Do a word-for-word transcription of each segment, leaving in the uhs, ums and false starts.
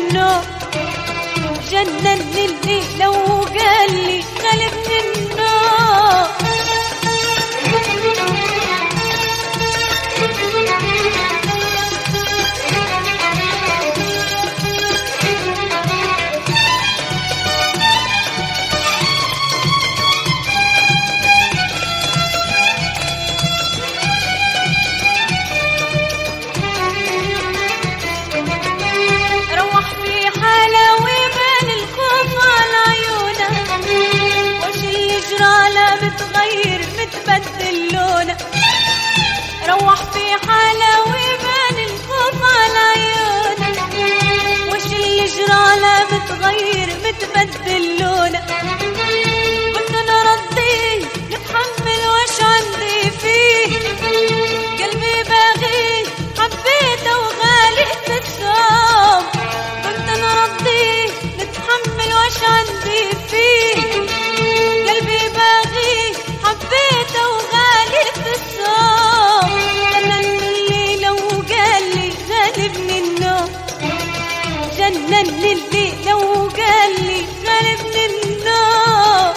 النوم، جنني اللي لو قالي غلبني النوم. متغير متبدل لونه، روح في حاله ويبان الخوف على عيونه، وش اللي جراله متغير متبدل لونه. قلت انا رديه نتحمل وش عندي فيه، قلبي باغيه حبيته وغالي في الثوب. قلت انا رديه نتحمل وش عندي فيه، قلبي باغيه حبيته وغالي في الصوم. جنني لو قالي غالبني النوم، جنني اللي لو قالي غالبني النوم.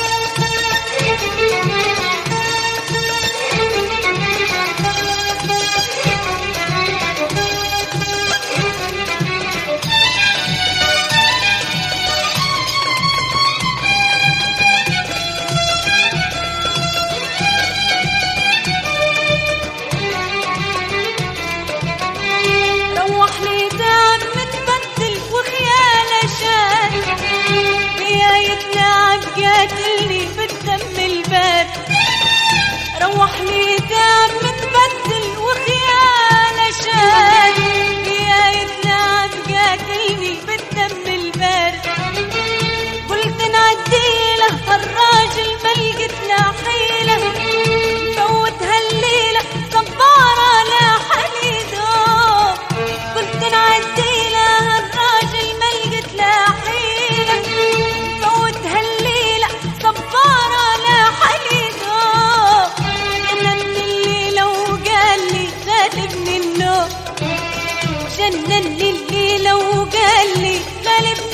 قاتلني بالدم البارد، روح لي دام متبدل وخياله شاد. يا يتلاعب قاتلني بالدم البارد، قلت نعديله هالراجل ما لقيت له حيله، فوت هالليله صباره لا حليدو. قلت نعديله هالراجل ما لقيت له حيله، فوت هالليله صباره لا حليدو. جنني لو قالي غالبني النوم، جنني اللي لو قالي غالبني